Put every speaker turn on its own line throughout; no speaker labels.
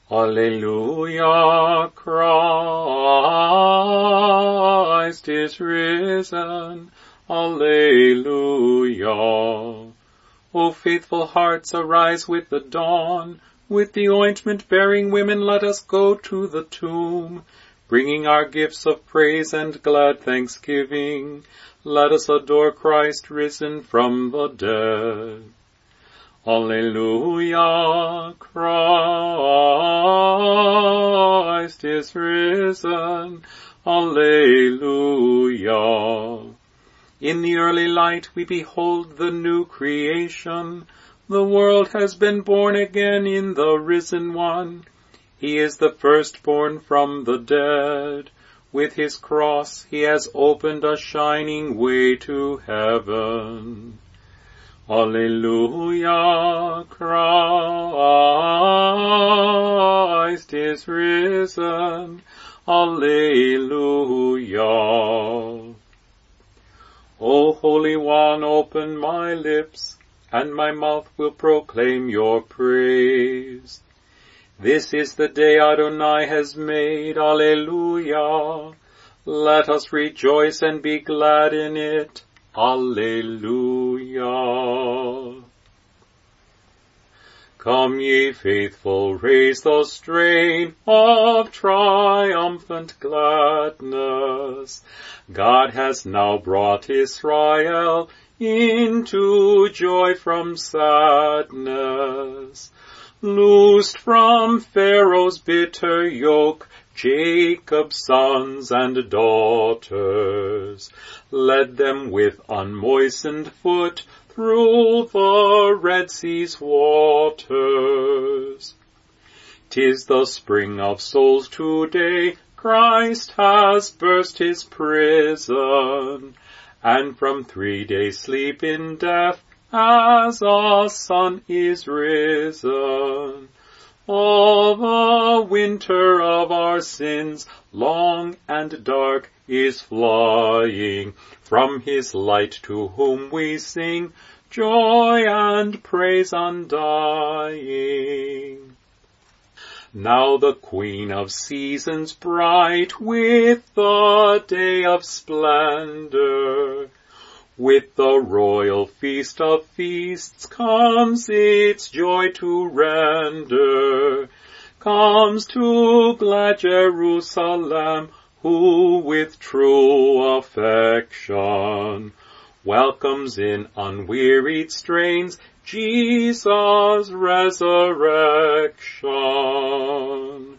Alleluia, Christ is risen. Alleluia. O faithful hearts, arise with the dawn. With the ointment-bearing women, let us go to the tomb. Bringing our gifts of praise and glad thanksgiving, let us adore Christ risen from the dead. Alleluia, Christ is risen. Alleluia. In the early light we behold the new creation. The world has been born again in the risen one. He is the firstborn from the dead. With his cross he has opened a shining way to heaven. Alleluia, Christ is risen. Alleluia. O Holy One, open my lips, and my mouth will proclaim your praise. This is the day Adonai has made. Alleluia. Let us rejoice and be glad in it. Alleluia. Come ye faithful, raise the strain of triumphant gladness. God has now brought Israel into joy from sadness. Loosed from Pharaoh's bitter yoke, Jacob's sons and daughters, led them with unmoistened foot through the Red Sea's waters. 'Tis the spring of souls today, Christ has burst his prison, and from 3 days' sleep in death, as a sun is risen. All the winter of our sins, long and dark, is flying from his light, to whom we sing joy and praise undying. Now the Queen of seasons bright, with the day of splendor, with the royal feast of feasts, comes its joy to render, comes to glad Jerusalem, who with true affection welcomes in unwearied strains Jesus' resurrection.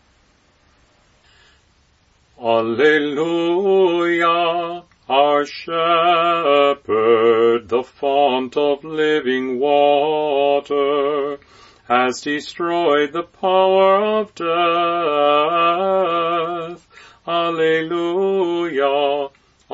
Alleluia. Our shepherd, the fount of living water, has destroyed the power of death. Alleluia,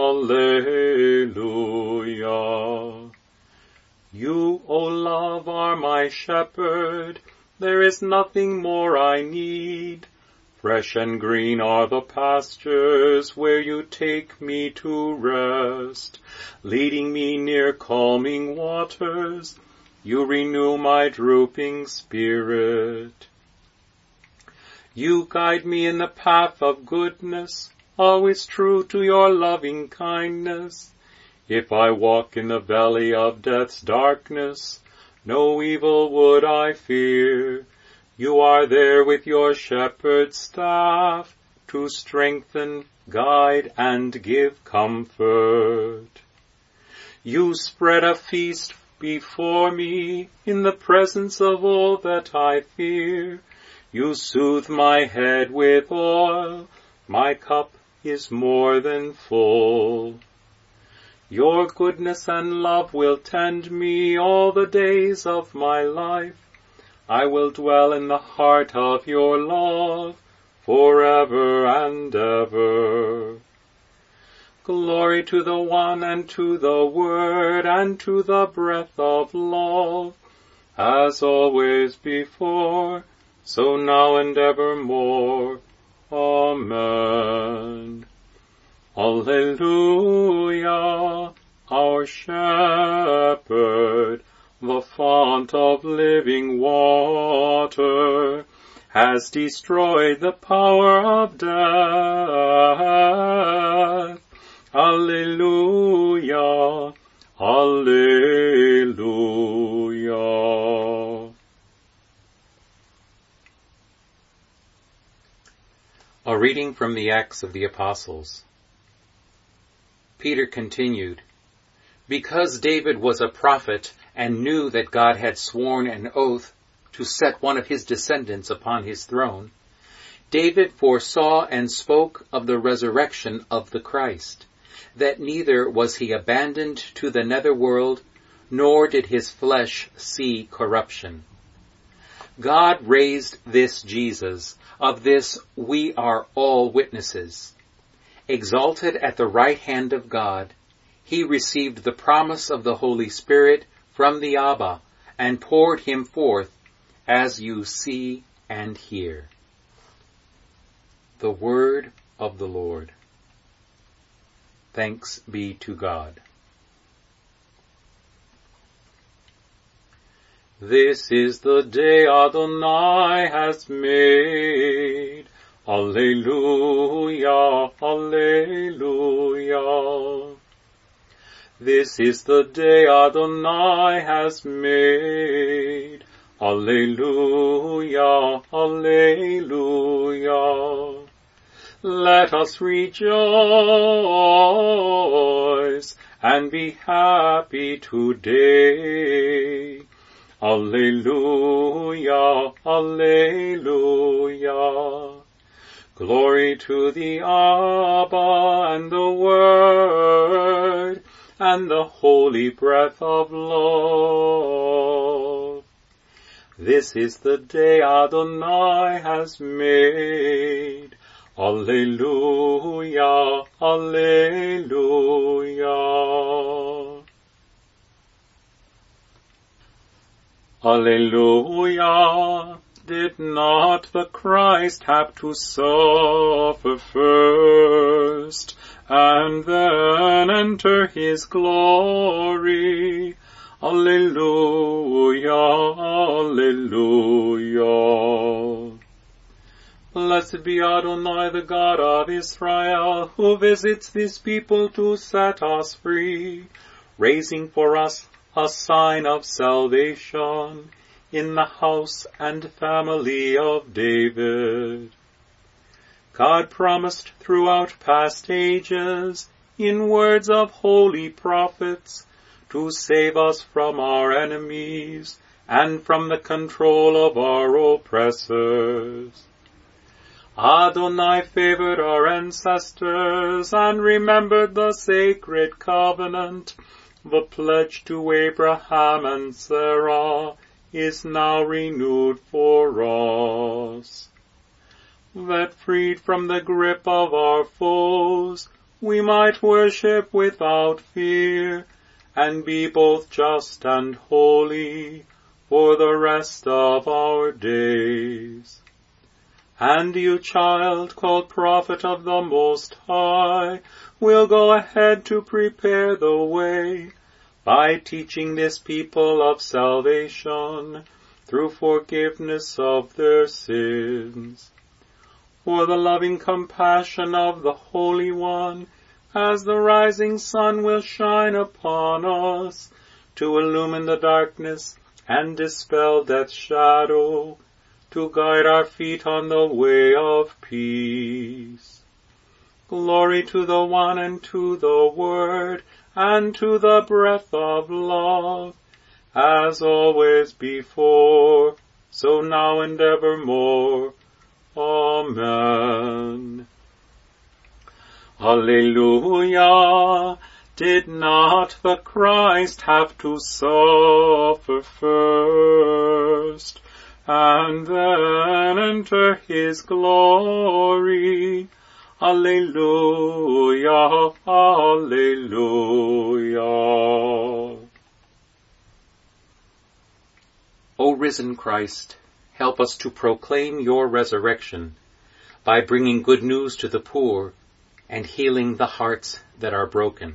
alleluia. You, O love, are my shepherd. There is nothing more I need. Fresh and green are the pastures where you take me to rest. Leading me near calming waters, you renew my drooping spirit. You guide me in the path of goodness, always true to your loving kindness. If I walk in the valley of death's darkness, no evil would I fear. You are there with your shepherd's staff to strengthen, guide, and give comfort. You spread a feast before me in the presence of all that I fear. You soothe my head with oil. My cup is more than full. Your goodness and love will tend me all the days of my life. I will dwell in the heart of your love forever and ever. Glory to the One, and to the Word, and to the breath of love, as always before, so now and evermore. Amen. Alleluia, our shepherd, the fount of living water, has destroyed the power of death. Alleluia, alleluia. A reading from the Acts of the Apostles. Peter continued, "Because David was a prophet and knew that God had sworn an oath to set one of his descendants upon his throne, David foresaw and spoke of the resurrection of the Christ, that neither was he abandoned to the netherworld, nor did his flesh see corruption. God raised this Jesus, of this we are all witnesses. Exalted at the right hand of God, he received the promise of the Holy Spirit from the Abba, and poured him forth, as you see and hear." The word of the Lord. Thanks be to God. This is the day Adonai has made. Alleluia, alleluia. This is the day Adonai has made. Alleluia, alleluia. Let us rejoice and be happy today. Alleluia, alleluia. Glory to the Abba and the Word and the holy breath of love. This is the day Adonai has made. Alleluia, alleluia. Alleluia. Did not the Christ have to suffer first, and then enter his glory? Alleluia, alleluia. Blessed be Adonai, the God of Israel, who visits this people to set us free, raising for us a sign of salvation in the house and family of David. God promised throughout past ages, in words of holy prophets, to save us from our enemies and from the control of our oppressors. Adonai favored our ancestors and remembered the sacred covenant. The pledge to Abraham and Sarah is now renewed for us. That freed from the grip of our foes, we might worship without fear and be both just and holy for the rest of our days. And you, child, called prophet of the Most High, will go ahead to prepare the way by teaching this people of salvation through forgiveness of their sins. For the loving compassion of the Holy One, as the rising sun will shine upon us, to illumine the darkness and dispel death's shadow, to guide our feet on the way of peace. Glory to the One and to the Word and to the breath of love, as always before, so now and evermore. Amen. Alleluia. Did not the Christ have to suffer first, and then enter his glory? Alleluia, alleluia. O risen Christ, help us to proclaim your resurrection by bringing good news to the poor and healing the hearts that are broken.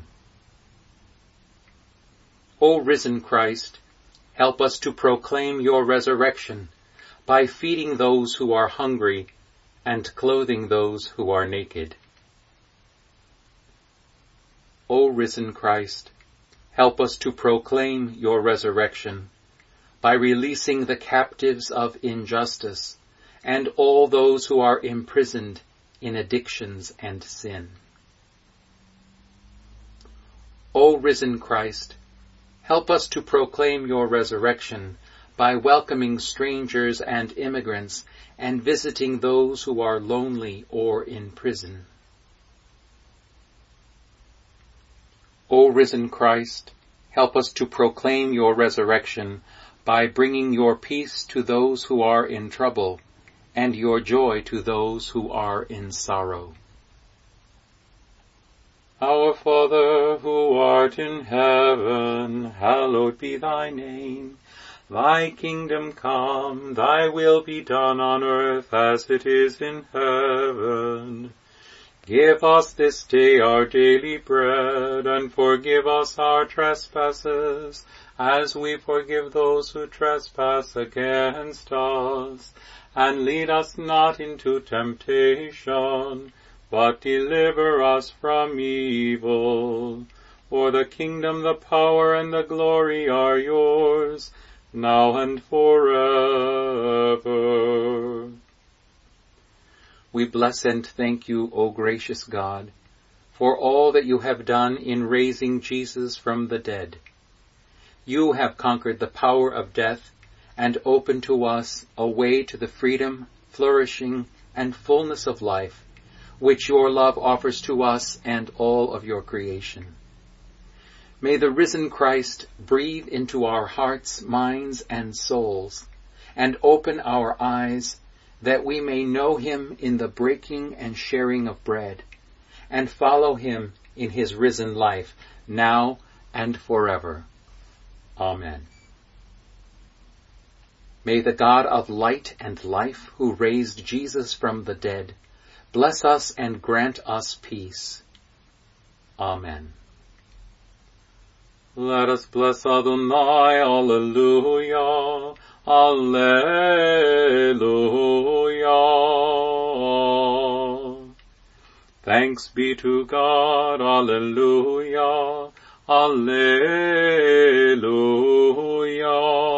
O risen Christ, help us to proclaim your resurrection by feeding those who are hungry and clothing those who are naked. O risen Christ, help us to proclaim your resurrection by releasing the captives of injustice and all those who are imprisoned in addictions and sin. O risen Christ, help us to proclaim your resurrection by welcoming strangers and immigrants and visiting those who are lonely or in prison. O risen Christ, help us to proclaim your resurrection by bringing your peace to those who are in trouble and your joy to those who are in sorrow. Our Father, who art in heaven, hallowed be thy name. Thy kingdom come, thy will be done on earth as it is in heaven. Give us this day our daily bread, and forgive us our trespasses, as we forgive those who trespass against us. And lead us not into temptation, but deliver us from evil. For the kingdom, the power, and the glory are yours, now and forever. We bless and thank you, O gracious God, for all that you have done in raising Jesus from the dead. You have conquered the power of death and opened to us a way to the freedom, flourishing, and fullness of life, which your love offers to us and all of your creation. May the risen Christ breathe into our hearts, minds, and souls, and open our eyes that we may know him in the breaking and sharing of bread, and follow him in his risen life, now and forever. Amen. May the God of light and life, who raised Jesus from the dead, bless us and grant us peace. Amen. Let us bless Adonai, Alleluia, Alleluia. Thanks be to God, Alleluia, Alleluia.